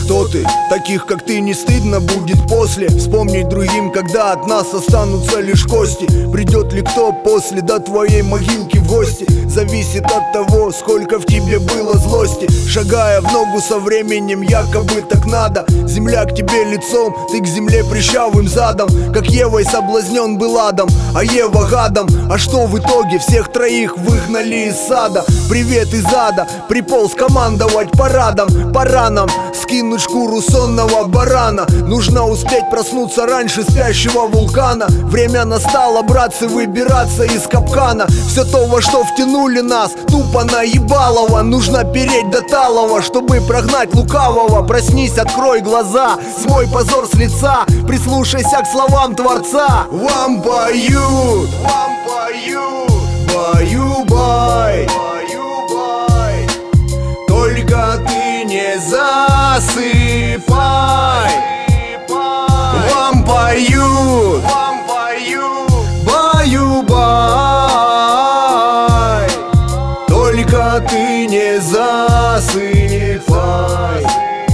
Кто ты? Таких, как ты, не стыдно будет после вспомнить другим, когда от нас останутся лишь кости. Придет ли кто после до твоей могилки в гости? Зависит от того, сколько в тебе было злости. Шагая в ногу со временем, якобы так надо. Земля к тебе лицом, ты к земле прищавым задом. Как Евой соблазнен был Адам, а Ева гадом. А что в итоге? Всех троих выгнали из сада. Привет из ада, приполз командовать парадом. Пора нам скинуть шкуру сонного барана. Нужно успеть проснуться раньше спящего вулкана. Время настало, братцы, выбираться из капкана. Все то, во что втянули нас, тупо наебалово. Нужно переть до талого, чтобы прогнать лукавого. Проснись, открой глаза, смой позор с лица. Прислушайся к словам Творца. Вам поют, баю-бай, только ты не засыпай. Вам поют, баю-бай, только ты не засыпай.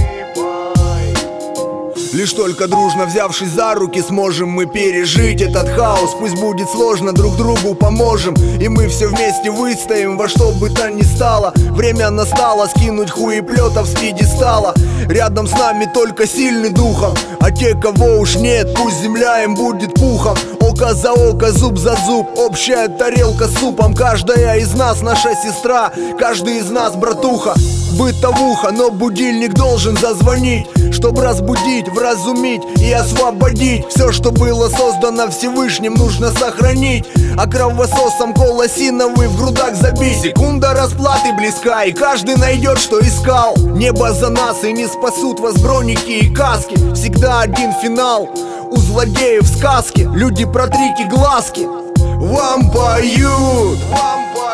Лишь только дружно взявшись за руки, сможем мы пережить этот хаос. Пусть будет сложно, друг другу поможем, и мы все вместе выстоим во что бы то ни стало. Время настало скинуть хуеплетов с пьедестала. Рядом с нами только сильный духом, а те, кого уж нет, пусть земля им будет пухом. Око за око, зуб за зуб, общая тарелка с супом. Каждая из нас наша сестра, каждый из нас братуха. Бытовуха, но будильник должен зазвонить, чтобы разбудить, вразумить и освободить. Все, что было создано Всевышним, нужно сохранить, а кровососом колосиновый в грудах забить. Секунда расплаты близка, и каждый найдет, что искал. Небо за нас, и не спасут вас броники и каски. Всегда один финал у злодеев в сказке. Люди, протрите глазки. Вам поют,